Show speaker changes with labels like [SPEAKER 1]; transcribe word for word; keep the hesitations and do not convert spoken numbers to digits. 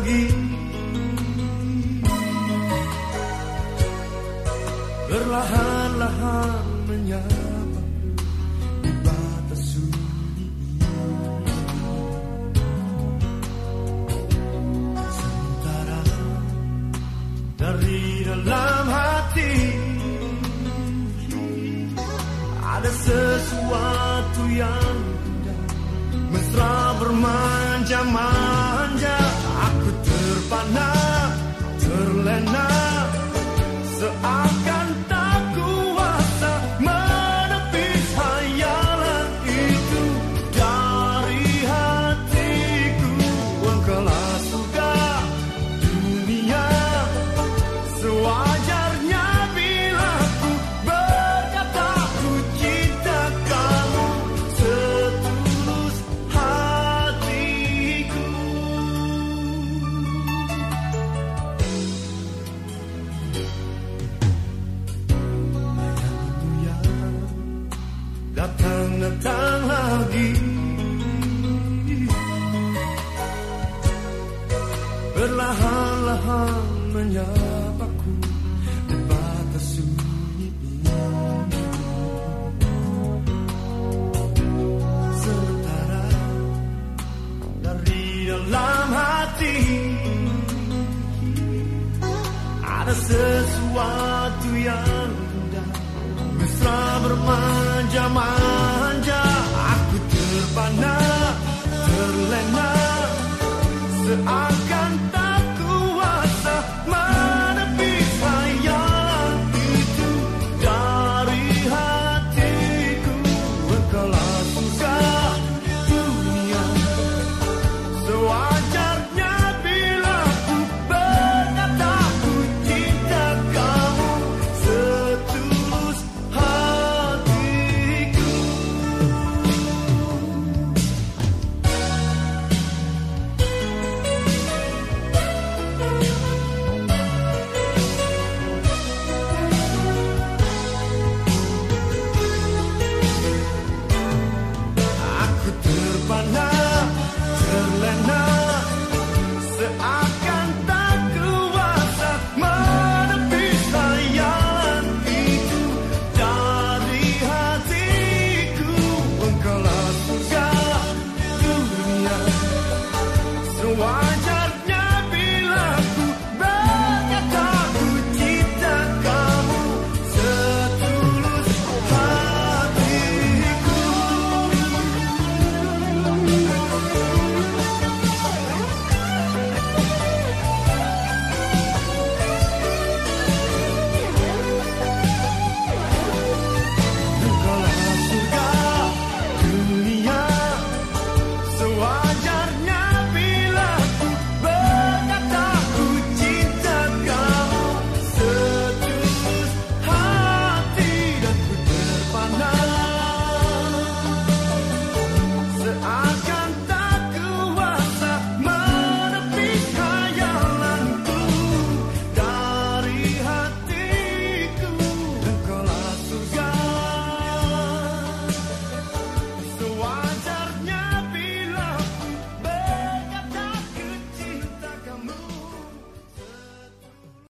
[SPEAKER 1] lagi. Perlahan-lahan menyapa di batas sunyi ini. Sementara dari dalam hati ada sesuatu yang indah, mesra bermanja-manja. Aku terpana, terlena, seakan tak kuasa menepis hayalan itu dari hatiku. Engkaulah surga dunia, sewajarnya bila ku berkata ku cinta kamu setulus hatiku. Datang-datang lagi, perlahan-lahan menyapaku di batas sunyi ini. Sementara dari dalam hati ada sesuatu yang indah, mesra bermanja-manja. Aku terpana, terlena, seakan tak